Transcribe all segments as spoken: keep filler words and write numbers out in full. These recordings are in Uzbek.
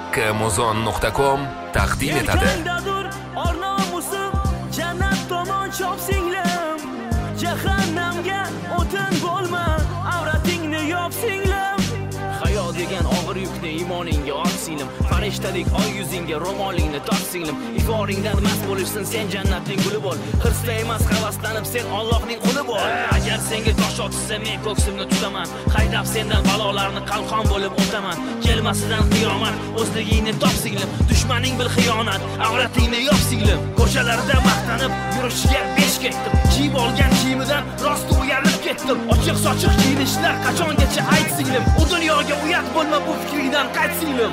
Amazon nuqta com taqdim etadi. Ornomusim jannat tomon chop singlim, jahannamga o'tin bo'lma, avratingni yop singlim. Hayot degan og'ir yukni iymoningga ot singlim, farishtadek oy yuzingga ro'molingni tort singlim. Iforingdan mast bo'lishsin sen jannatning guli bo'l, hirsda emas havaslanib sen Allohning quli bo'l. Agar senga tosh otsa men ko'ksimni tutaman, haydab sendan balolarni qalqon bo'lib o'taman. Kelmasidan qiyomat, o'zligingni top singlim, dushmaning bil xiyonat, avratingni yop singlim. Ko'chalarda maqtanib yurishga besh ketdim, kiyib olgan kiyimidan rost uyalib ketdim. Ochiq sochiq kiyinishlar qachongacha ayt singlim, u dunyoga uyat bo'lma, bu fikringdan qayt singlim.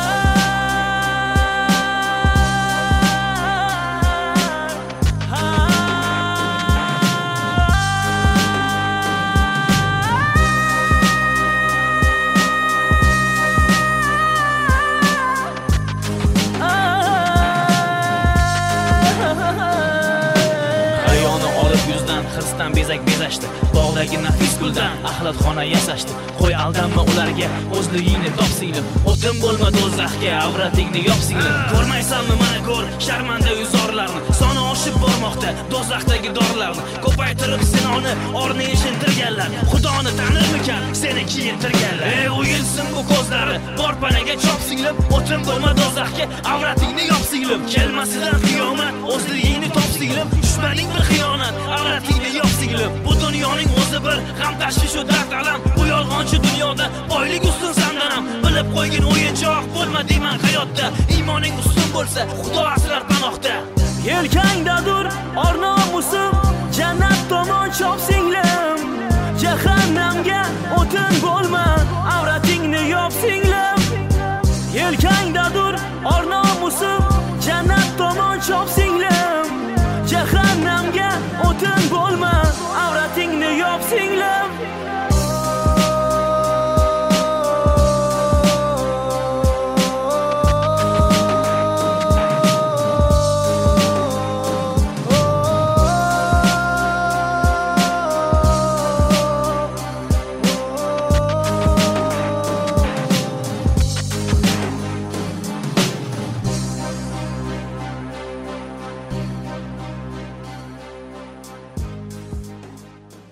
Hirsdan bezak bezashdi, bog'dagi nafis guldan axlatxona yasashdi. Qo'y aldanma ularga, o'zligingni top singlim, o'tin bo'lma do'zaxga, avratingni yop singlim. Ko'rmaysanmi mana ko'r sharmanda yuzorlarni, soni oshib bormoqda do'zaxdagi dorlarni. Ko'paytirib sinoni orni yeshintirganlar, Xudoni tanirmikan seni kiyintirganlar. Ey o'yilsin bu ko'zlari, bor panaga chop singlim, o'tin bo'lma do'zaxga, avratingni yop singlim. Kelmasidan qiyomat, o'zligingni top singlim, dushmaning bir xiyonat, avratingni yop singlim. Bu dunyoning o'zi bir g'am tashvish va dard alam, bu yolg'onchi dunyoda boylik ustun sandanam. Bilib qo'ygin o'yinchoq bo'lma deyman hayotda, iymoning ustun bo'lsa Xudo asrar panohda. Yelkan